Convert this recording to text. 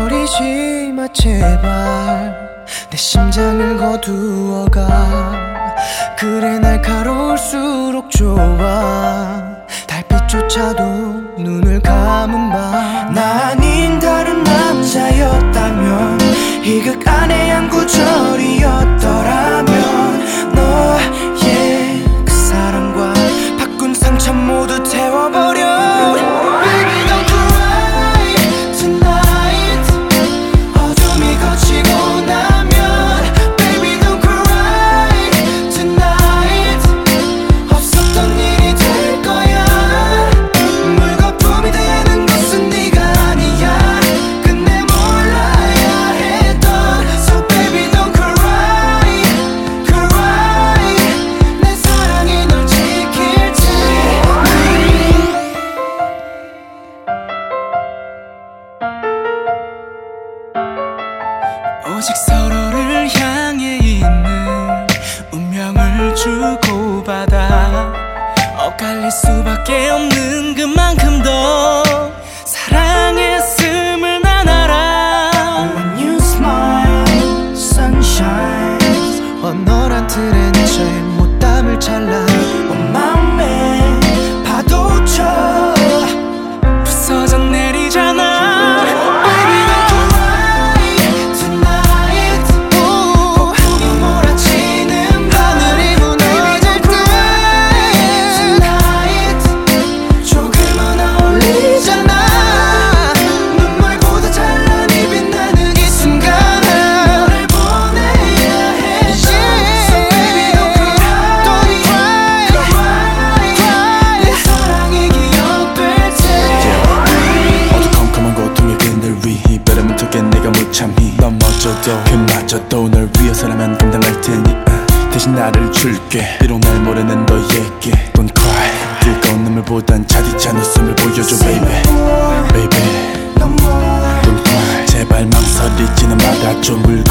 버리지 마 제발 내 심장을 거두어가 그래 날카로울수록 좋아 달빛조차도 눈을 감은 밤 나 아닌 다른 남자였다면 이 극 안에 한 구절이었더라면 너의 그 사랑과 바꾼 상처 모두 태워버려 오직 서로를 향해 있는 운명을 주고받아 엇갈릴 수밖에 없는 그만큼 더 사랑했음을 난 알아. When you smile, sun shines. 원활한 틀에 너의 못담을 잘라 온 맘에 파도쳐 부서져 내리잖아. 넘어져도 그마저도 널 위해서라면 감당할 테니 대신 나를 줄게 비록 날 모르는 너에게 Don't cry 뜨거운 눈물보단 차디찬 웃음을 보여줘 baby Baby Don't cry 제발 망설이지는 말아줘